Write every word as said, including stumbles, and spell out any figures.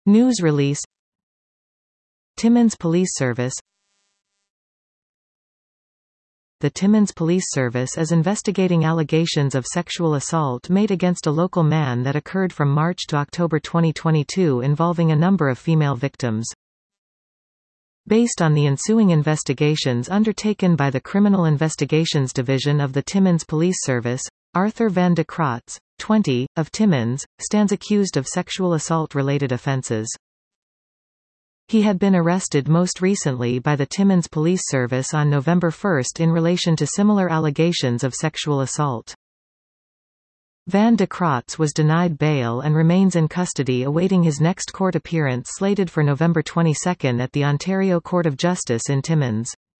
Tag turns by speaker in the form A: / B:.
A: News release. Timmins Police Service. The Timmins Police Service is investigating allegations of sexual assault made against a local man that occurred from March to October twenty twenty-two involving a number of female victims. Based on the ensuing investigations undertaken by the Criminal Investigations Division of the Timmins Police Service, Arthur van de Kraats, twenty, of Timmins, stands accused of sexual assault-related offences. He had been arrested most recently by the Timmins Police Service on November first in relation to similar allegations of sexual assault. Van de Kraats was denied bail and remains in custody awaiting his next court appearance slated for November twenty-second at the Ontario Court of Justice in Timmins.